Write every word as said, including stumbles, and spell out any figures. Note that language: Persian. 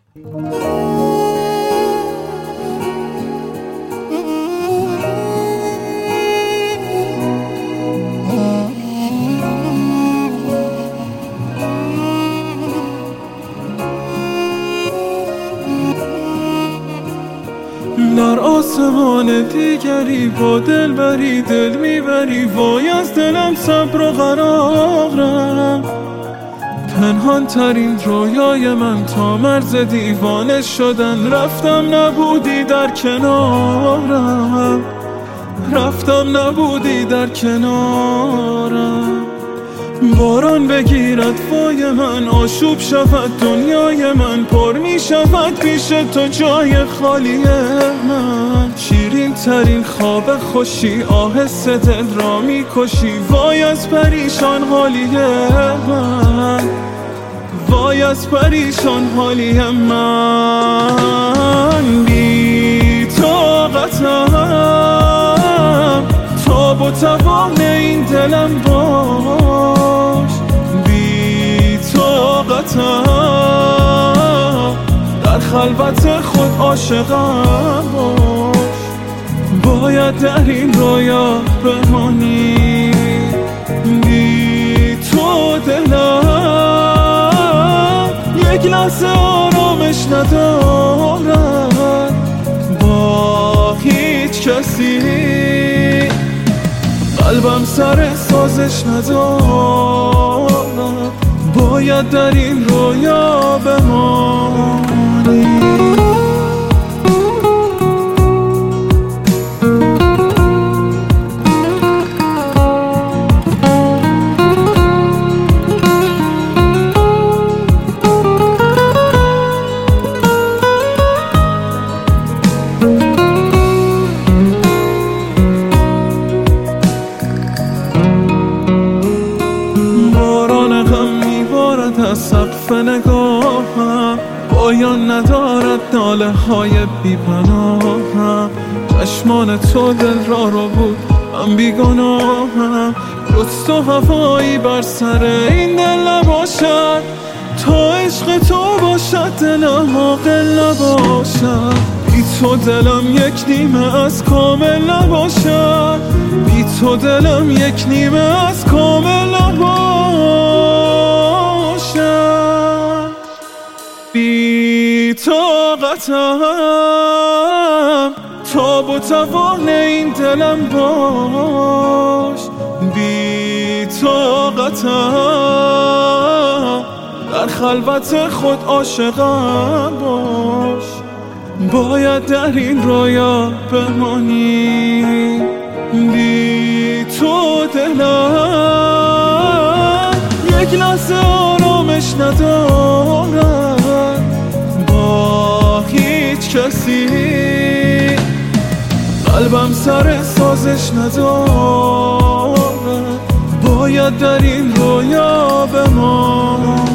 در آسمان دیگری با دل بری دل میبری، وای از دلم صبر و قرارم. پنهان ترین رویای من تا مرز دیوانه شدن، رفتم نبودی در کنارم، رفتم نبودی در کنارم. باران بگیرد وای من، آشوب شود دنیای من، پر می شود پیش تو جای خالی من. شیرین ترین خواب خوشی آهسته دل را می کشی، وای از پریشان حالی من، وای از پریشان حالی من. بی طاقتم، تاب و توان این دلم باش. بی طاقتم، در خلوت خود عاشقم باش. باید در این رویا بمانی، بی تو دلم یک لحظه آرامش ندارد با هیچ کسی. قلبم سر سازش ندارد، باید در این رویا بمانی. از سقف نگاهم پایان ندارد، ناله های بی پناهم. چشمان تو دل را رو بود، من بیگناهم. جز تو هوایی بر سر این دل نباشد، تا عشق تو باشد دلم عاقل نباشد. بی تو دلم یک نیمه از کامل نباشد، بی تو دلم یک نیمه از کامل نباشد. بی طاقتم، تاب و توان این دلم باش. بی طاقتم، در خلوت خود عاشقم باش. باید در این رویا بمانی، بی تو دلم یک لحظه آرامش ندارد با هیچ کسی. قلبم سر سازش ندارد، باید در این رویا بمانی.